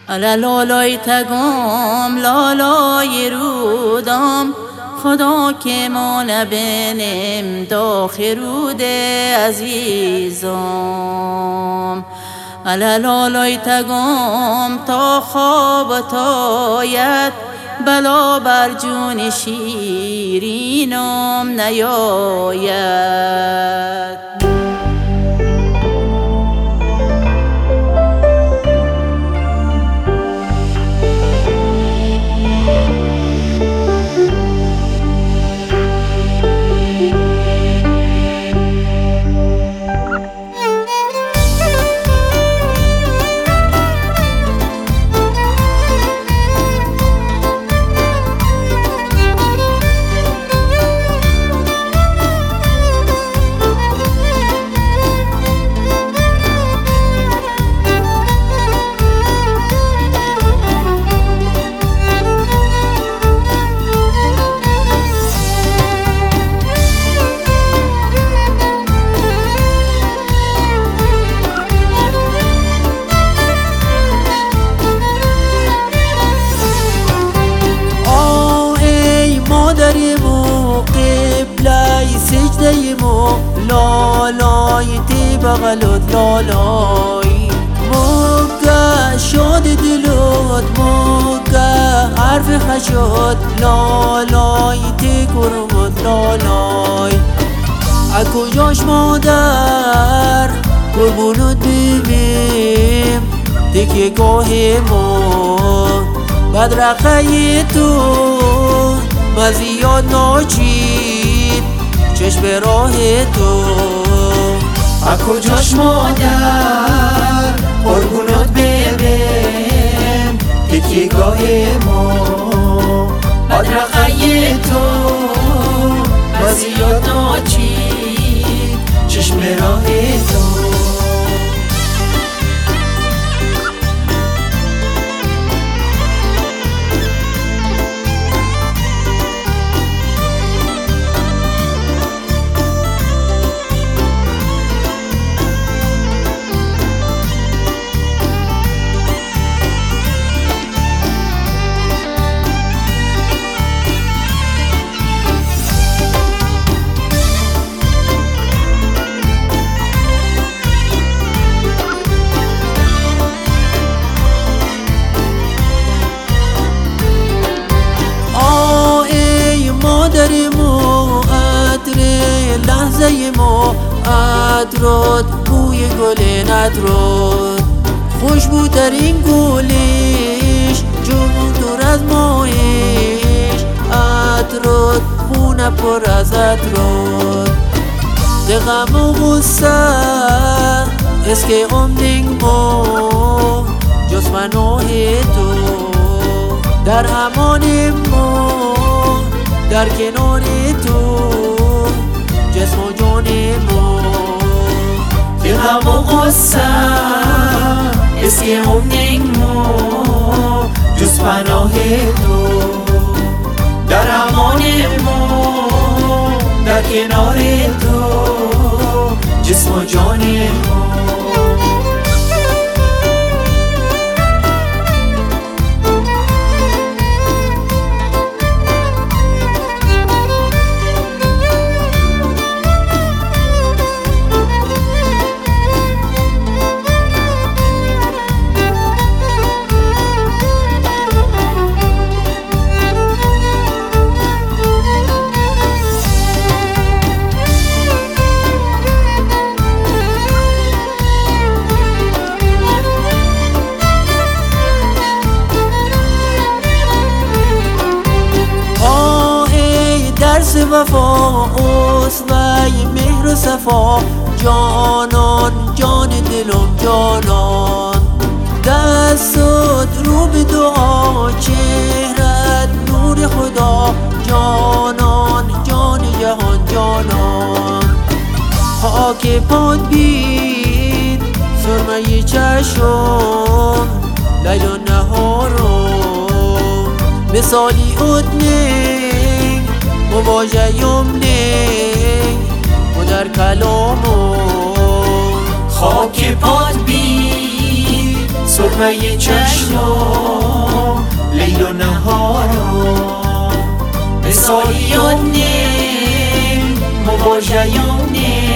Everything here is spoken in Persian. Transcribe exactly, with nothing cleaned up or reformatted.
الا لالای تگام لالای رودام خدا که ما نبینیم داخل روده عزیزام. الا لالای تگام تا خواب تاید بلا بر جون شیرینم نیاید. سجده‌یمو لالای تی بغلت لالای موقع شاد دلت موقع حرف خشد لالای تی کرمت لالای اکجاش مادر قربونت ببیم تکیه گاه ما بدرقه تو مزیاد ناچید چشم راه تو اکجاش مادر قربونت ببیم تکیه گاه ما بدرقه تو مزیاد ناچید چشم راه تو. لحظه ما عطرات بوی گل ندرد خوشبوترین گلش جمون دور از ماهش عطرات خونه پر از عطرات ده غم و غصه اسکه امدنگ ما جز پناه تو در امان ما در کنار تو جسم و جان ما ده غم و غصه اسکه امدنگ ما جز پناه تو در امان ما در کنار تو جسم و جان ما. وفا اسوه مهر و صفا جانان جان دلم جانان دستت رو به دعا چهرت نور خدا جانان جان جهان جانان خاک پاد بید سرمه چشم لیل و نهارم مثالی ادنه مواجه یمنه و در کلامو خاک پاد بید سرمه سرمه چشم لیل و نهارم مثالیونه مواجهیونه